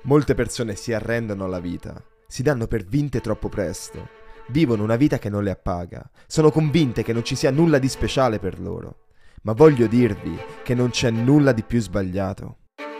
Molte persone si arrendono alla vita, si danno per vinte troppo presto, vivono una vita che non le appaga, sono convinte che non ci sia nulla di speciale per loro, ma voglio dirvi che non c'è nulla di più sbagliato.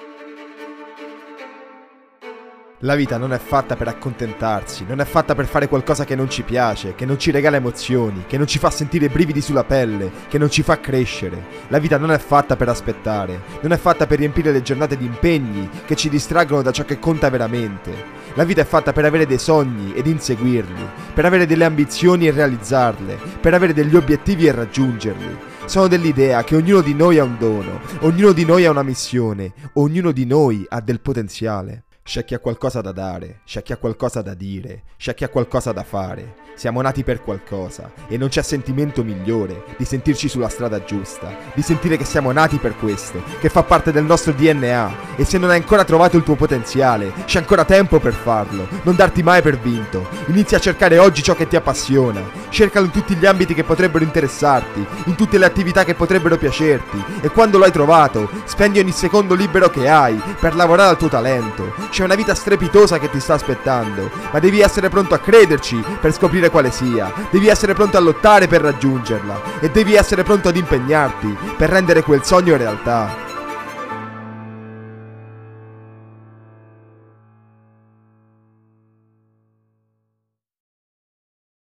La vita non è fatta per accontentarsi, non è fatta per fare qualcosa che non ci piace, che non ci regala emozioni, che non ci fa sentire brividi sulla pelle, che non ci fa crescere. La vita non è fatta per aspettare, non è fatta per riempire le giornate di impegni che ci distraggono da ciò che conta veramente. La vita è fatta per avere dei sogni ed inseguirli, per avere delle ambizioni e realizzarle, per avere degli obiettivi e raggiungerli. Sono dell'idea che ognuno di noi ha un dono, ognuno di noi ha una missione, ognuno di noi ha del potenziale. C'è chi ha qualcosa da dare, c'è chi ha qualcosa da dire, c'è chi ha qualcosa da fare. Siamo nati per qualcosa e non c'è sentimento migliore di sentirci sulla strada giusta, di sentire che siamo nati per questo, che fa parte del nostro DNA. E se non hai ancora trovato il tuo potenziale, c'è ancora tempo per farlo. Non darti mai per vinto. Inizia a cercare oggi ciò che ti appassiona. Cercalo in tutti gli ambiti che potrebbero interessarti, in tutte le attività che potrebbero piacerti. E quando lo hai trovato, spendi ogni secondo libero che hai per lavorare al tuo talento. C'è una vita strepitosa che ti sta aspettando, ma devi essere pronto a crederci per scoprire quale sia. Devi essere pronto a lottare per raggiungerla e devi essere pronto ad impegnarti per rendere quel sogno realtà.